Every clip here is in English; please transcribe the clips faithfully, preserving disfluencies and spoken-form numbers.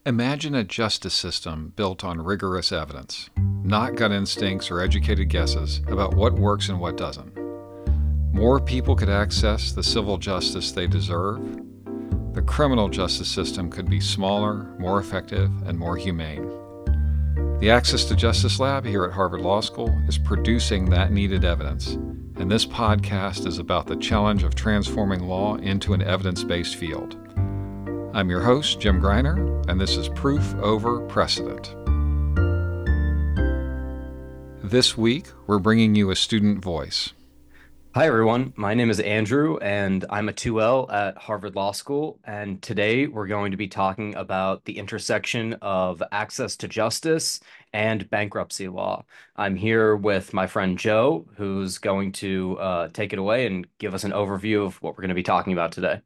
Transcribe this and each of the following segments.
Imagine a justice system built on rigorous evidence, not gut instincts or educated guesses about what works and what doesn't. More people could access the civil justice they deserve. The criminal justice system could be smaller, more effective, and more humane. The Access to Justice Lab here at Harvard Law School is producing that needed evidence, and this podcast is about the challenge of transforming law into an evidence-based field. I'm your host, Jim Greiner, and this is Proof Over Precedent. This week, we're bringing you a student voice. Hi, everyone. My name is Andrew, and I'm a two L at Harvard Law School. And today we're going to be talking about the intersection of access to justice and bankruptcy law. I'm here with my friend Joe, who's going to uh, take it away and give us an overview of what we're going to be talking about today.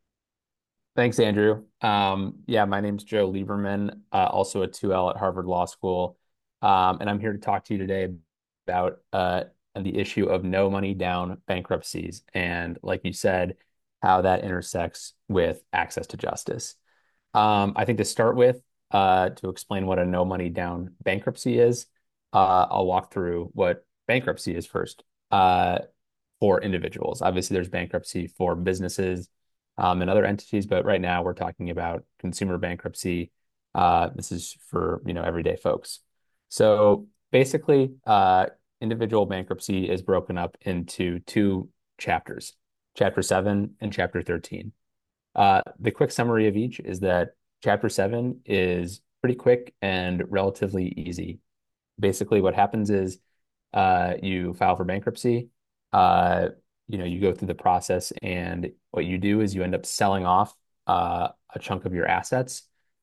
Thanks, Andrew. Um, yeah, my name's Joe Lieberman, uh, also a two L at Harvard Law School. Um, and I'm here to talk to you today about uh, the issue of no money down bankruptcies and, like you said, how that intersects with access to justice. Um, I think to start with, uh, to explain what a no money down bankruptcy is, uh, I'll walk through what bankruptcy is first uh, for individuals. Obviously, there's bankruptcy for businesses um, and other entities, but right now we're talking about consumer bankruptcy. Uh, this is for you know everyday folks. So basically, uh, individual bankruptcy is broken up into two chapters, Chapter seven and Chapter thirteen. Uh, the quick summary of each is that Chapter seven is pretty quick and relatively easy. Basically, what happens is uh, you file for bankruptcy. Uh, you know, you go through the process, and what you do is you end up selling off uh, a chunk of your assets,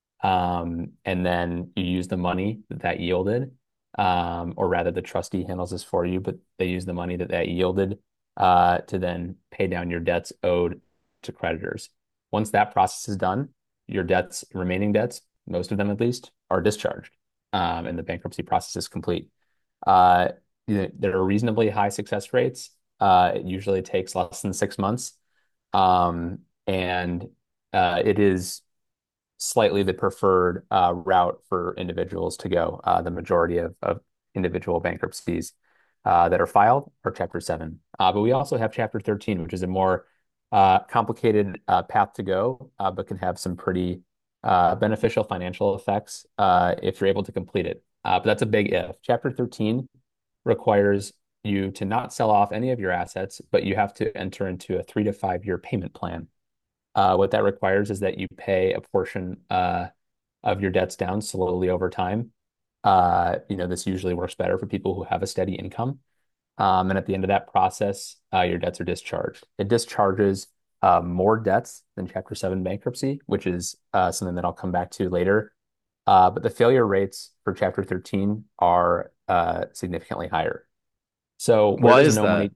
um, and then you use the money that that yielded, um, or rather, the trustee handles this for you, but they use the money that that yielded uh, to then pay down your debts owed to creditors. Once that process is done, your debts, remaining debts, most of them at least, are discharged, um, and the bankruptcy process is complete. Uh, you know, there are reasonably high success rates. Uh, it usually takes less than six months, um, and uh, it is slightly the preferred uh, route for individuals to go. Uh, the majority of, of individual bankruptcies uh, that are filed are Chapter seven. Uh, but we also have Chapter thirteen, which is a more uh, complicated uh, path to go, uh, but can have some pretty uh, beneficial financial effects uh, if you're able to complete it. Uh, but that's a big if. Chapter thirteen requires you to not sell off any of your assets, but you have to enter into a three to five year payment plan. Uh, what that requires is that you pay a portion uh, of your debts down slowly over time. Uh, you know, this usually works better for people who have a steady income. Um, and at the end of that process, uh, your debts are discharged. It discharges uh, more debts than Chapter seven bankruptcy, which is uh, something that I'll come back to later. Uh, but the failure rates for Chapter thirteen are uh, significantly higher. So where Why does is no that? money?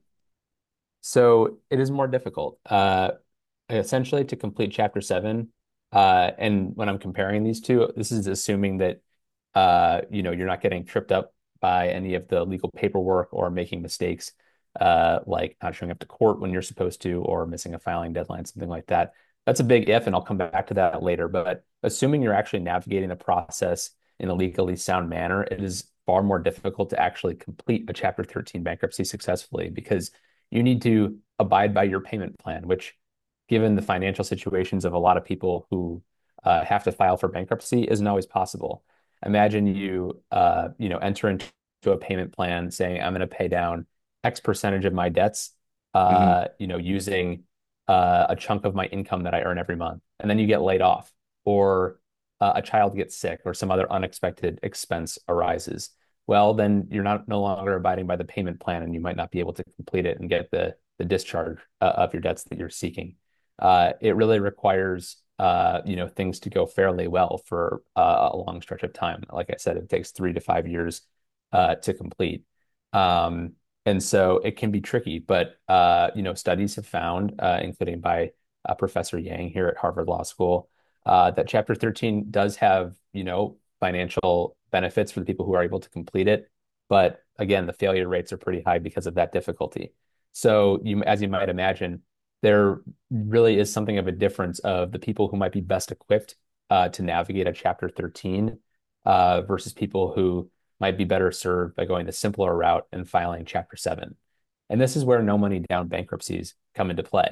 So it is more difficult. Uh, essentially, to complete Chapter seven, uh, and when I'm comparing these two, this is assuming that uh, you know, you're not getting tripped up by any of the legal paperwork or making mistakes, uh, like not showing up to court when you're supposed to, or missing a filing deadline, something like that. That's a big if, and I'll come back to that later. But assuming you're actually navigating the process in a legally sound manner, it is far more difficult to actually complete a Chapter thirteen bankruptcy successfully because you need to abide by your payment plan, which, given the financial situations of a lot of people who uh, have to file for bankruptcy, isn't always possible. Imagine you, uh, you know, enter into a payment plan saying, I'm going to pay down X percentage of my debts, Mhm. uh, you know, using uh, a chunk of my income that I earn every month. And then you get laid off, or uh, a child gets sick, or some other unexpected expense arises. Well, then you're not no longer abiding by the payment plan, and you might not be able to complete it and get the the discharge uh, of your debts that you're seeking. Uh, it really requires uh, you know, things to go fairly well for uh, a long stretch of time. Like I said, it takes three to five years uh, to complete. Um, and so it can be tricky, but uh, you know, studies have found, uh, including by uh, Professor Yang here at Harvard Law School, uh, that Chapter thirteen does have, you know, financial benefits for the people who are able to complete it. But again, the failure rates are pretty high because of that difficulty. So you, as you might imagine, there really is something of a difference of the people who might be best equipped uh, to navigate a Chapter thirteen uh, versus people who might be better served by going the simpler route and filing Chapter seven. And this is where no money down bankruptcies come into play.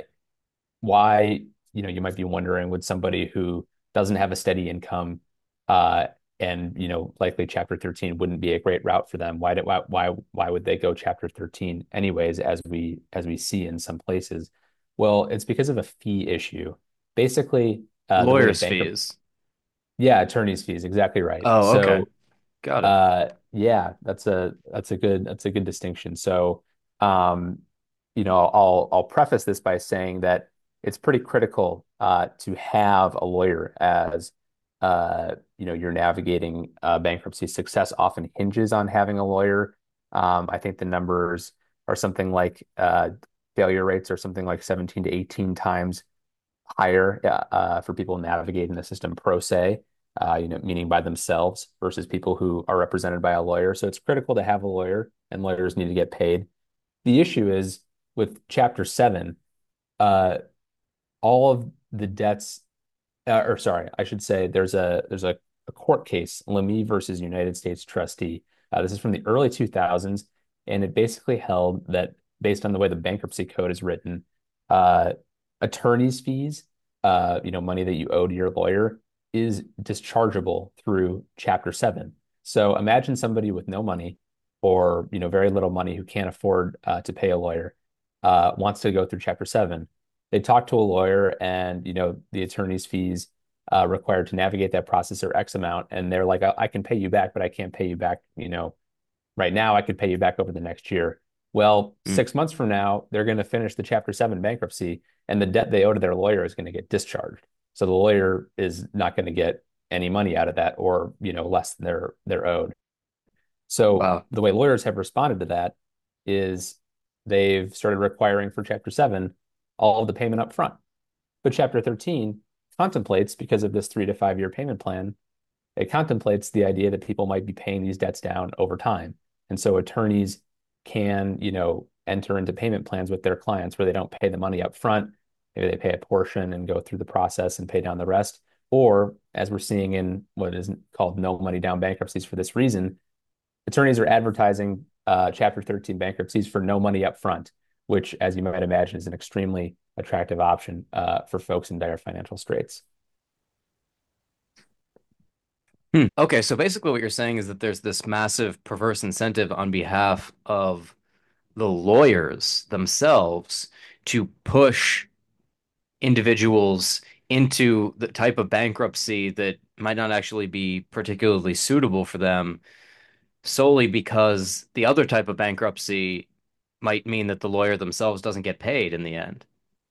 Why, you know, you might be wondering, would somebody who doesn't have a steady income uh, and, you know, likely Chapter thirteen wouldn't be a great route for them. Why did why why why would they go Chapter thirteen anyways, as we as we see in some places? Well, it's because of a fee issue. Basically, uh, the way that Lawyers' bankrupt fees. yeah, attorney's fees, exactly right. Oh, okay. So Got it. uh, yeah, that's a that's a good that's a good distinction. So, um, you know, I'll I'll preface this by saying that it's pretty critical uh, to have a lawyer as uh, you know, you're navigating uh, bankruptcy. Success often hinges on having a lawyer. Um, I think the numbers are something like uh, failure rates are something like seventeen to eighteen times higher uh, uh, for people navigating the system pro se, uh, you know, meaning by themselves versus people who are represented by a lawyer. So it's critical to have a lawyer, and lawyers need to get paid. The issue is with Chapter seven, uh, all of the debts, uh, or sorry, I should say there's a there's a, a court case, Lamy versus United States Trustee. Uh, this is from the early two thousands, and it basically held that based on the way the bankruptcy code is written, uh, attorney's fees, uh, you know, money that you owe to your lawyer, is dischargeable through Chapter seven. So imagine somebody with no money or, you know, very little money who can't afford uh, to pay a lawyer, uh, wants to go through Chapter seven. They talk to a lawyer, and, you know, the attorney's fees uh, required to navigate that process are X amount. And they're like, I, I can pay you back, but I can't pay you back, you know, right now. I could pay you back over the next year. Well, Mm. six months from now, they're going to finish the Chapter seven bankruptcy, and the debt they owe to their lawyer is going to get discharged. So the lawyer is not going to get any money out of that, or, you know, less than they're they're owed. So Wow. the way lawyers have responded to that is they've started requiring for Chapter seven all of the payment up front. But Chapter thirteen contemplates, because of this three to five year payment plan, it contemplates the idea that people might be paying these debts down over time. And so attorneys can, you know, enter into payment plans with their clients where they don't pay the money up front. Maybe they pay a portion and go through the process and pay down the rest. Or, as we're seeing in what is called no money down bankruptcies for this reason, attorneys are advertising uh, Chapter thirteen bankruptcies for no money up front, which, as you might imagine, is an extremely attractive option uh, for folks in dire financial straits. Hmm. Okay, so basically what you're saying is that there's this massive perverse incentive on behalf of the lawyers themselves to push individuals into the type of bankruptcy that might not actually be particularly suitable for them, solely because the other type of bankruptcy might mean that the lawyer themselves doesn't get paid in the end.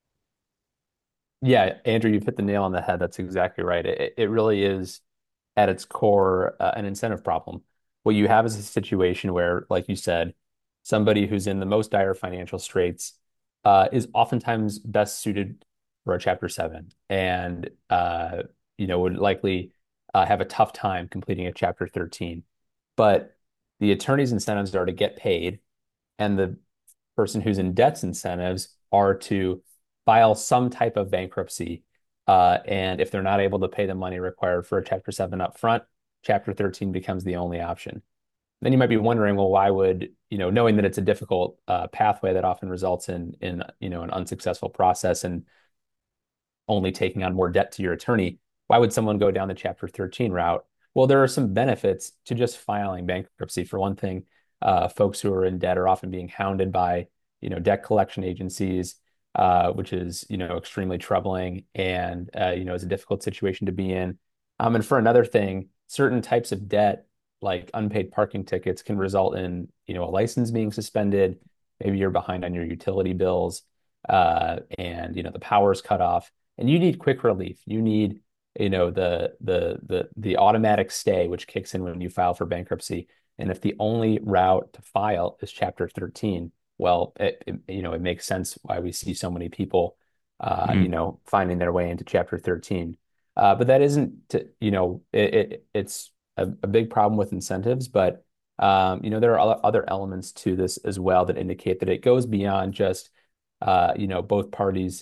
Yeah, Andrew, you've hit the nail on the head. That's exactly right. It, it really is, at its core, uh, an incentive problem. What you have is a situation where, like you said, somebody who's in the most dire financial straits uh, is oftentimes best suited for a Chapter seven, and uh, you know, would likely uh, have a tough time completing a Chapter thirteen. But the attorney's incentives are to get paid, and the person who's in debt's incentives are to file some type of bankruptcy. Uh, and if they're not able to pay the money required for a Chapter seven up front, Chapter thirteen becomes the only option. Then you might be wondering, well, why would, you know, knowing that it's a difficult uh, pathway that often results in, in, you know, an unsuccessful process and only taking on more debt to your attorney, why would someone go down the Chapter thirteen route? Well, there are some benefits to just filing bankruptcy. For one thing, uh, folks who are in debt are often being hounded by, you know, debt collection agencies, uh, which is, you know, extremely troubling, and, uh, you know, is a difficult situation to be in. Um, and for another thing, certain types of debt, like unpaid parking tickets, can result in, you know, a license being suspended. Maybe you're behind on your utility bills, uh, and, you know, the power's cut off, and you need quick relief. You need, you know, the the the the automatic stay, which kicks in when you file for bankruptcy. And if the only route to file is Chapter thirteen, well, it, it you know, it makes sense why we see so many people, uh, you Mm. know, finding their way into Chapter thirteen. Uh, but that isn't, to, you know, it, it it's a, a big problem with incentives, but um, you know, there are other elements to this as well that indicate that it goes beyond just, uh, you know, both parties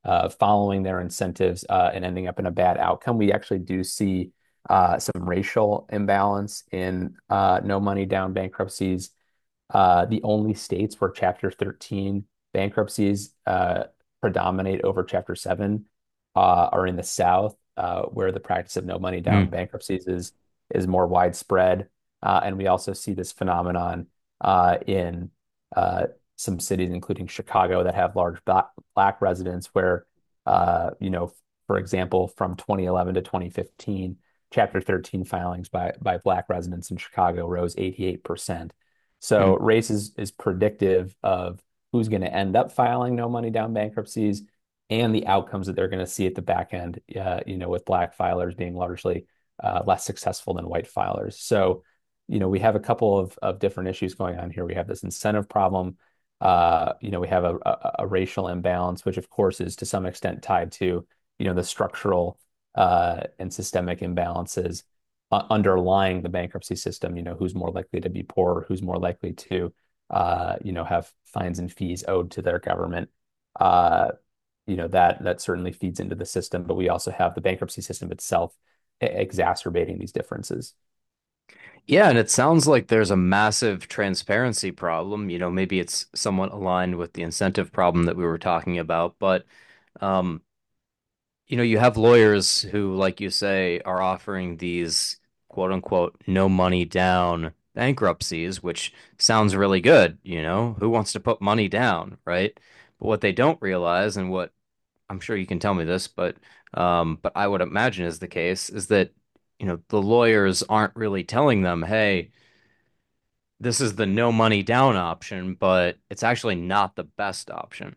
uh, following their incentives uh, and ending up in a bad outcome. We actually do see uh, some racial imbalance in uh, no money down bankruptcies. Uh, the only states where Chapter thirteen bankruptcies uh, predominate over Chapter seven uh, are in the South, uh, where the practice of no money down Mm. bankruptcies is is more widespread. Uh, and we also see this phenomenon uh, in uh, some cities, including Chicago, that have large black, black residents, where, uh, you know, for example, from twenty eleven to twenty fifteen, Chapter thirteen filings by by black residents in Chicago rose eighty-eight percent. So Mm. race is, is predictive of who's going to end up filing no money down bankruptcies and the outcomes that they're going to see at the back end, uh, you know, with black filers being largely uh, less successful than white filers. So, you know, we have a couple of, of different issues going on here. We have this incentive problem. Uh, you know, we have a, a, a racial imbalance, which of course is to some extent tied to, you know, the structural uh, and systemic imbalances uh, underlying the bankruptcy system. You know, who's more likely to be poor, who's more likely to, uh, you know, have fines and fees owed to their government. Uh, you know, that that certainly feeds into the system, but we also have the bankruptcy system itself e- exacerbating these differences. Yeah, and it sounds like there's a massive transparency problem. You know, maybe it's somewhat aligned with the incentive problem that we were talking about, but um, you know, you have lawyers who, like you say, are offering these quote unquote no money down bankruptcies, which sounds really good. You know, who wants to put money down, right? But what they don't realize, and what I'm sure you can tell me this, but um, but I would imagine is the case, is that, you know, the lawyers aren't really telling them, hey, this is the no money down option, but it's actually not the best option.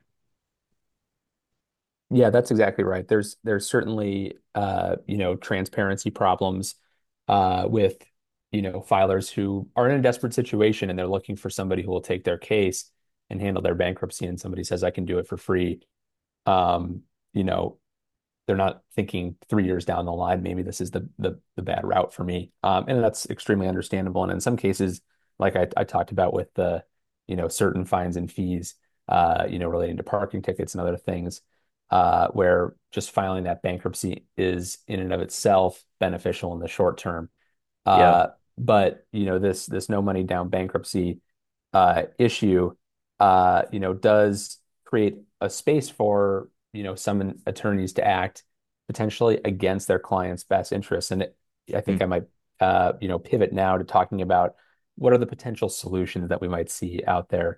Yeah, that's exactly right. There's there's certainly uh, you know, transparency problems uh with, you know, filers who are in a desperate situation and they're looking for somebody who will take their case and handle their bankruptcy, and somebody says I can do it for free. Um, you know, they're not thinking three years down the line, maybe this is the the, the bad route for me. Um, and that's extremely understandable. And in some cases, like I, I talked about with the, you know, certain fines and fees, uh, you know, relating to parking tickets and other things, uh, where just filing that bankruptcy is in and of itself beneficial in the short term. Yeah. Uh, but you know, this this no money down bankruptcy uh, issue, uh, you know, does create a space for, you know, some attorneys to act potentially against their client's best interests. And it, I think Mm, I might, uh, you know, pivot now to talking about what are the potential solutions that we might see out there.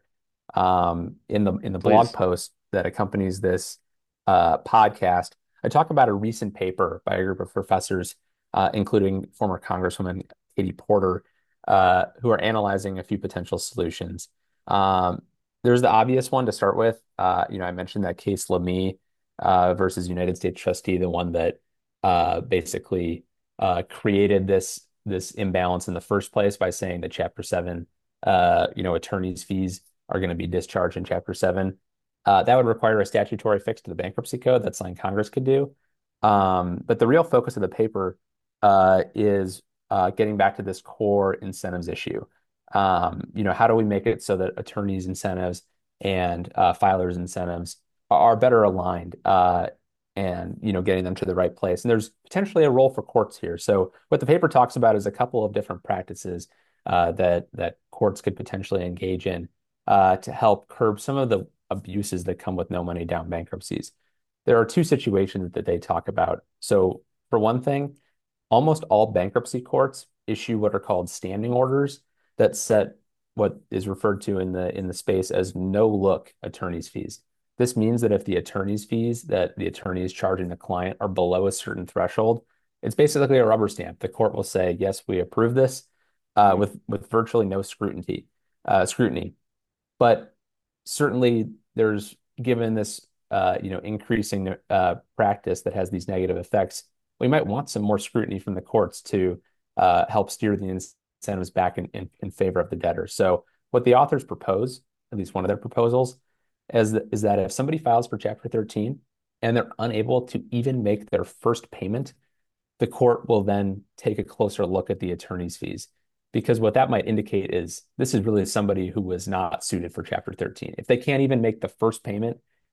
Um, in the in the blog please. post that accompanies this uh, podcast, I talk about a recent paper by a group of professors, uh, including former Congresswoman Katie Porter, uh, who are analyzing a few potential solutions. Um, there's the obvious one to start with. Uh, you know, I mentioned that case Lamy uh, versus United States Trustee, the one that uh, basically uh, created this this imbalance in the first place by saying that Chapter Seven, uh, you know, attorneys' fees are going to be discharged in Chapter Seven. Uh, that would require a statutory fix to the bankruptcy code. That's something Congress could do. Um, but the real focus of the paper uh, is uh, getting back to this core incentives issue. Um, you know, how do we make it so that attorneys' incentives and uh, filers' incentives are better aligned, uh, and, you know, getting them to the right place? And there's potentially a role for courts here. So what the paper talks about is a couple of different practices uh, that that courts could potentially engage in uh, to help curb some of the abuses that come with no money down bankruptcies. There are two situations that they talk about. So for one thing, almost all bankruptcy courts issue what are called standing orders that set what is referred to in the in the space as no look attorney's fees. This means that if the attorney's fees that the attorney is charging the client are below a certain threshold, it's basically a rubber stamp. The court will say, yes, we approve this, uh, Mm. with with virtually no scrutiny, uh, scrutiny. But certainly there's, given this uh, you know, increasing uh, practice that has these negative effects, we might want some more scrutiny from the courts to uh, help steer the incentives back in, in, in favor of the debtor. So what the authors propose, at least one of their proposals, is that, is that if somebody files for Chapter thirteen and they're unable to even make their first payment, the court will then take a closer look at the attorney's fees. Because what that might indicate is this is really somebody who was not suited for Chapter thirteen. If they can't even make the first payment in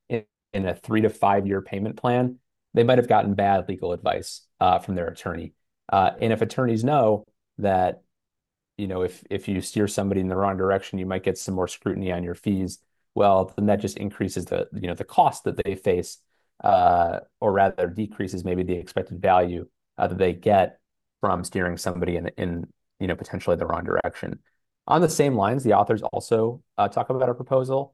in a three to five year payment plan, they might have gotten bad legal advice uh, from their attorney. Uh, and if attorneys know that, you know, if if you steer somebody in the wrong direction, you might get some more scrutiny on your fees. Well, then that just increases the, you know, the cost that they face, uh, or rather decreases maybe the expected value uh, that they get from steering somebody in in you know potentially the wrong direction. On the same lines, the authors also uh, talk about a proposal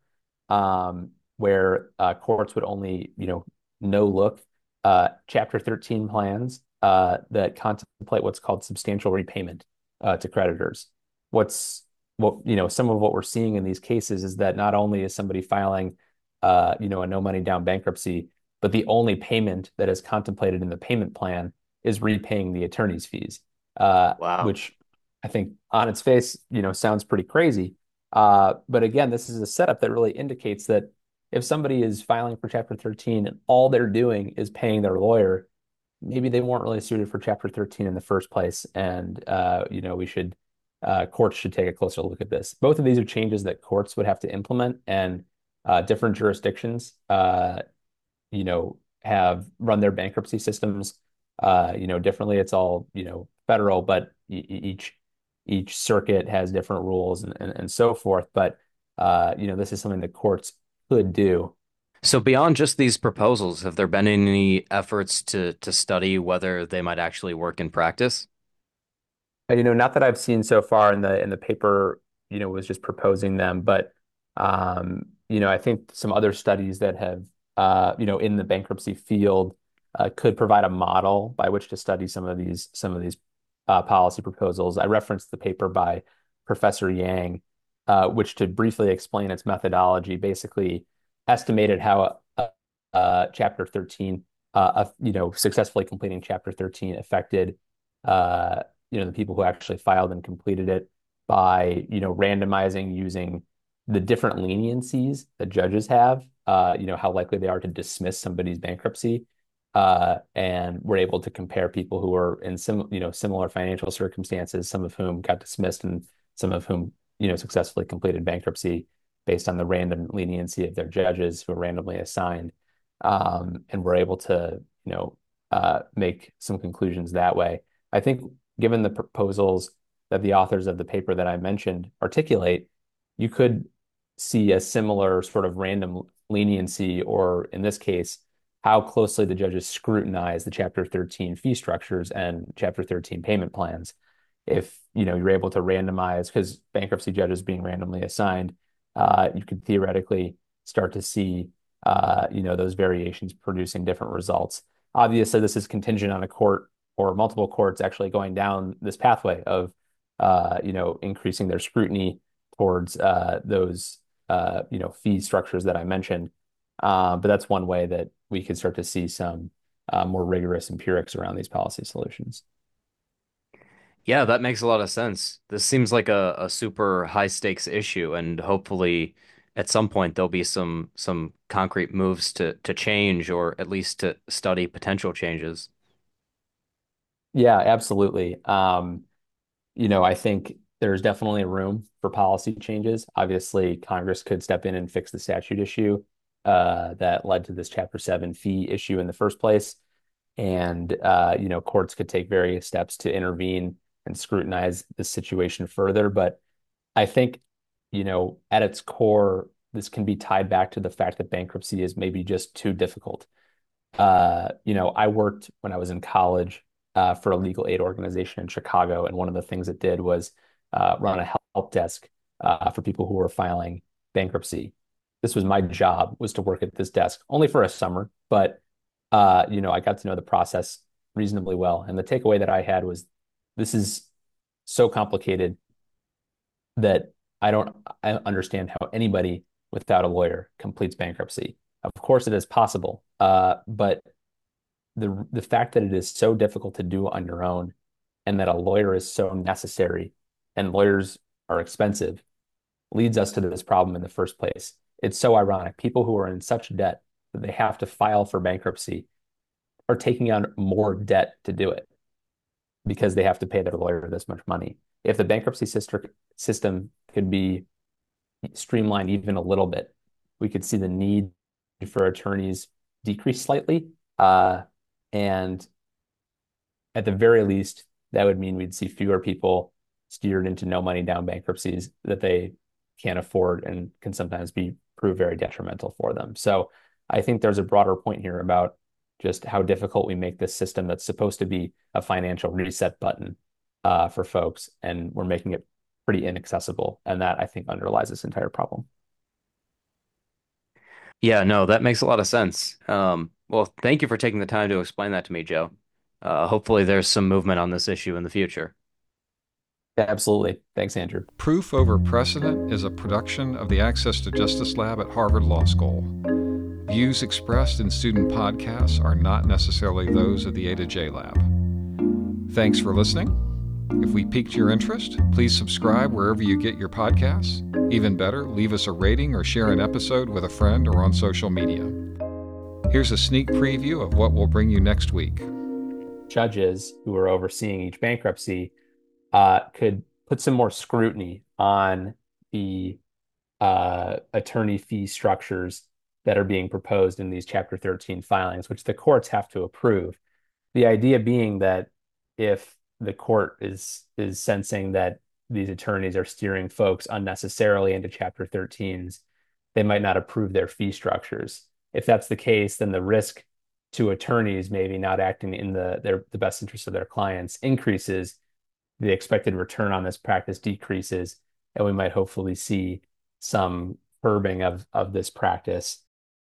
um, where uh, courts would only, you know, no look uh, Chapter thirteen plans uh, that contemplate what's called substantial repayment uh, to creditors. What's what you know some of what we're seeing in these cases is that not only is somebody filing uh, you know a no money down bankruptcy, but the only payment that is contemplated in the payment plan is repaying the attorney's fees, uh, Wow. which I think on its face, you know, sounds pretty crazy. Uh, but again, this is a setup that really indicates that if somebody is filing for Chapter thirteen and all they're doing is paying their lawyer, maybe they weren't really suited for Chapter thirteen in the first place. And, uh, you know, we should, uh, courts should take a closer look at this. Both of these are changes that courts would have to implement, and uh, different jurisdictions, uh, you know, have run their bankruptcy systems, uh, you know, differently. It's all, you know, federal, but e- e- each each circuit has different rules and, and, and so forth. But, uh, you know, this is something that courts could do. So beyond just these proposals, have there been any efforts to to study whether they might actually work in practice? Uh, You know, not that I've seen so far in the in the paper, you know, was just proposing them, but um, you know, I think some other studies that have uh, you know, in the bankruptcy field uh, could provide a model by which to study some of these some of these uh, policy proposals. I referenced the paper by Professor Yang, uh, which to briefly explain its methodology, basically estimated how uh, uh, Chapter thirteen, uh, uh, you know, successfully completing Chapter thirteen affected uh, you know, the people who actually filed and completed it by, you know, randomizing using the different leniencies that judges have, uh, you know, how likely they are to dismiss somebody's bankruptcy. Uh, and we're able to compare people who are in sim, you know, similar financial circumstances, some of whom got dismissed and some of whom, you know, successfully completed bankruptcy based on the random leniency of their judges who are randomly assigned. Um, and we're able to, you know, uh, make some conclusions that way. I think given the proposals that the authors of the paper that I mentioned articulate, you could see a similar sort of random leniency, or in this case, how closely the judges scrutinize the Chapter thirteen fee structures and Chapter thirteen payment plans. If you know you're able to randomize, because bankruptcy judges being randomly assigned, uh, you could theoretically start to see uh, you know those variations producing different results. Obviously, this is contingent on a court or multiple courts actually going down this pathway of uh, you know increasing their scrutiny towards uh, those uh, you know fee structures that I mentioned. Uh, but that's one way that we could start to see some uh, more rigorous empirics around these policy solutions. Yeah, that makes a lot of sense. This seems like a, a super high stakes issue, and hopefully at some point there'll be some some concrete moves to to change or at least to study potential changes. Yeah, absolutely. Um, you know, I think there's definitely room for policy changes. Obviously, Congress could step in and fix the statute issue uh, that led to this Chapter seven fee issue in the first place. And, uh, you know, courts could take various steps to intervene and scrutinize this situation further. But I think, you know, at its core, this can be tied back to the fact that bankruptcy is maybe just too difficult. Uh, you know, I worked when I was in college uh, for a legal aid organization in Chicago, and one of the things it did was uh, run a help desk uh, for people who were filing bankruptcy. This was my job, was to work at this desk only for a summer, but uh, you know, I got to know the process reasonably well. And the takeaway that I had was this is so complicated that I don't I understand how anybody without a lawyer completes bankruptcy. Of course, it is possible, uh, but the the fact that it is so difficult to do on your own, and that a lawyer is so necessary, and lawyers are expensive, leads us to this problem in the first place. It's so ironic. People who are in such debt that they have to file for bankruptcy are taking on more debt to do it because they have to pay their lawyer this much money. If the bankruptcy sister system could be streamlined even a little bit, we could see the need for attorneys decrease slightly. Uh, and at the very least, that would mean we'd see fewer people steered into no money down bankruptcies that they can't afford and can sometimes be prove very detrimental for them. So I think there's a broader point here about just how difficult we make this system that's supposed to be a financial reset button uh, for folks, and we're making it pretty inaccessible. And that, I think, underlies this entire problem. Yeah, no, that makes a lot of sense. Um, well, thank you for taking the time to explain that to me, Joe. Uh, hopefully there's some movement on this issue in the future. Yeah, absolutely. Thanks, Andrew. Proof Over Precedent is a production of the Access to Justice Lab at Harvard Law School. Views expressed in student podcasts are not necessarily those of the A to J Lab. Thanks for listening. If we piqued your interest, please subscribe wherever you get your podcasts. Even better, leave us a rating or share an episode with a friend or on social media. Here's a sneak preview of what will bring you next week. Judges who are overseeing each bankruptcy uh, could put some more scrutiny on the uh, attorney fee structures that are being proposed in these Chapter thirteen filings, which the courts have to approve. The idea being that if the court is is sensing that these attorneys are steering folks unnecessarily into Chapter thirteens, they might not approve their fee structures. If that's the case, then the risk to attorneys maybe not acting in the their the best interest of their clients increases, the expected return on this practice decreases, and we might hopefully see some curbing of of this practice